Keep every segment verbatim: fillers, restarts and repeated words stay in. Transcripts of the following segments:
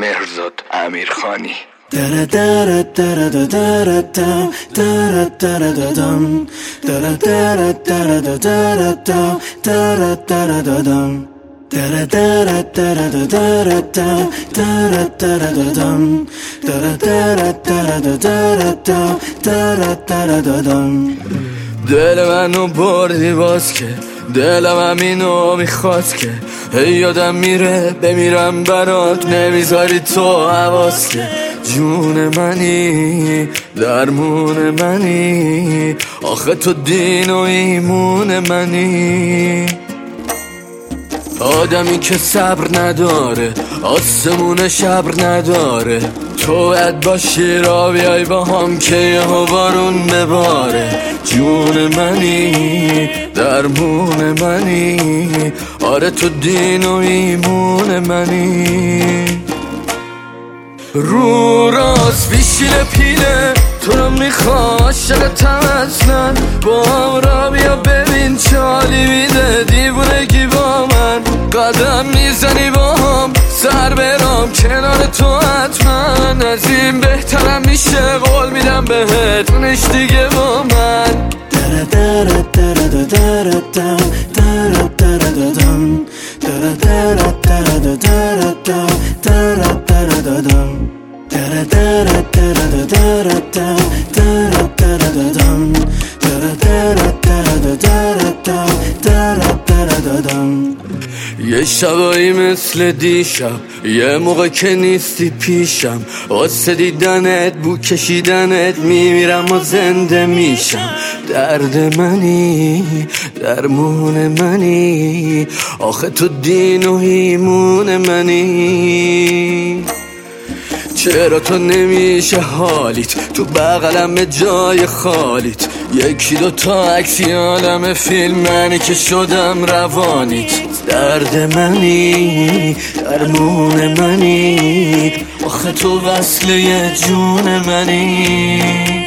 مهرزاد امیرخانی. دره دره دره دره دره دره دره دم دره دره دره دره دره دره دم دره دره دره دره دره دره دم دره دره دره دره دره دره دم. دل منو بردی باز که دلم همینو میخواد که هی یادم میره بمیرم برات نمیذاری تو حواس که جون منی درمون منی آخه تو دین و ایمون منی. آدمی که صبر نداره آسمون شبر نداره تو باید باشی را بیای با هم که یهو بارون بباره جون منی درمون منی آره تو دین و ایمون منی. رو راست بیشیل پیله تو رو میخوا عاشقتم اصلا با هم را بیا ببین چالی میده دیوونگی با من قدم میزنی با هم سر برام کنار تو حتما از این بهترم میشه قول میدم بهت اونش دیگه با من. دره دره دره دره دره دره دره دم دره دره دره دره دره دره دم دره دره دره دره دره دره دم دره دره دره دره دره دم. یه شبایی مثل دیشب یه موقع که نیستی پیشم واسه دیدنت بو کشیدنت میمیرم و زنده میشم. درد منی درمون منی آخه تو دین و ایمون منی. چرا تو نمیشه حالیت تو بغلم جای خالیت یکی دو تا عکسی عالم فیلم منی که شدم روانیت. درد منی درمون منی آخه تو وصله جون منی.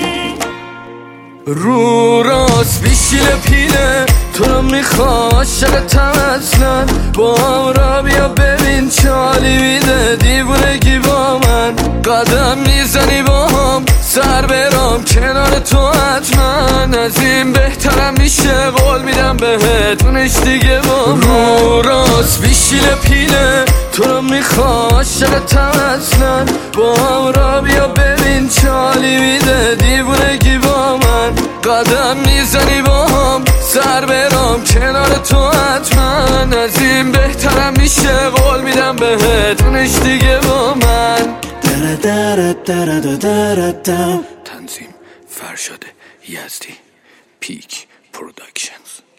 رو راست بیشیل پیله تو رو میخوا عاشقتم اصلا با هم را بیا ببین چالی میده دیوونگی با من قدم میزنی با هم سر برام کنار تو حتما از این بهترم میشه قول میدم بهت اونش دیگه با من. رو راست بیشیل پیله تو رو میخوا عاشقتم اصلا با هم را بیا ببین چالی میده دیوونگی با من قدم میزنی با هم سر برام کنار تو حتما از این بهترم میشه قول میدم بهت اونش دیگه با من. دره دره دره دره دره تنظیم فرشاد یزدی پیک پروداکشنز.